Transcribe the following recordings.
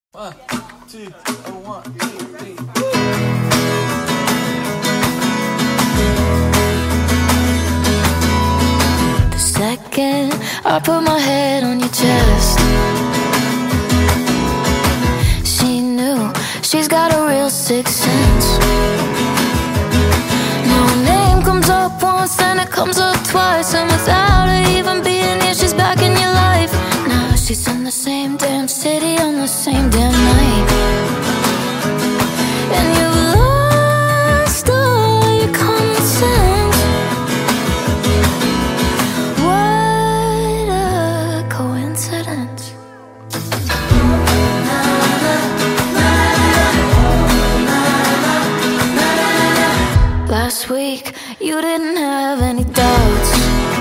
One, two, oh, 1, 2, 3. The second I put my head on your chest, she knew she's got a real sixth sense. My name comes up once, then it comes up twice, and without her even being here, she's back in your life. Now she's in the same damn city on the same damn night, and you've lost all your common sense. What a coincidence. Last week, you didn't have any doubts.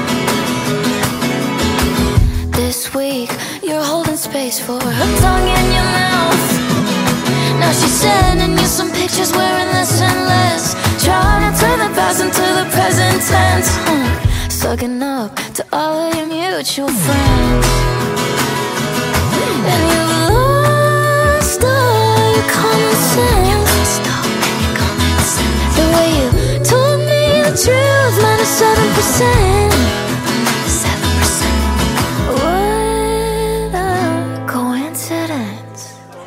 This week, you're holding space for her tongue in your mouth. Now she's sending you some pictures wearing less and less, trying to turn the past into the present tense. Sucking up to all of your mutual friends, and you've lost all your common sense. The way you told me the truth, minus 7%. What a coincidence.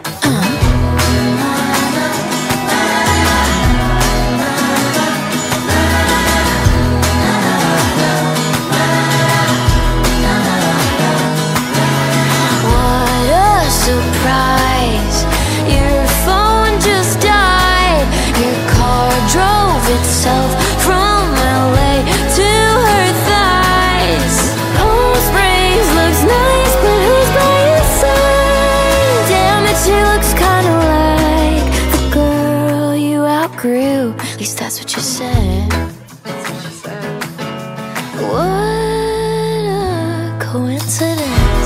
What a surprise. Your phone just died. Your car drove itself from LA to her thighs. Post Springs looks nice, but who's by your side? Damn it, she looks kinda like the girl you outgrew. At least that's what you said. What a coincidence.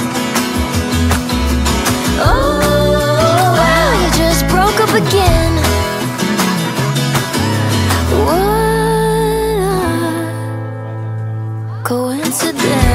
Oh, wow, you just broke up again. What a coincidence.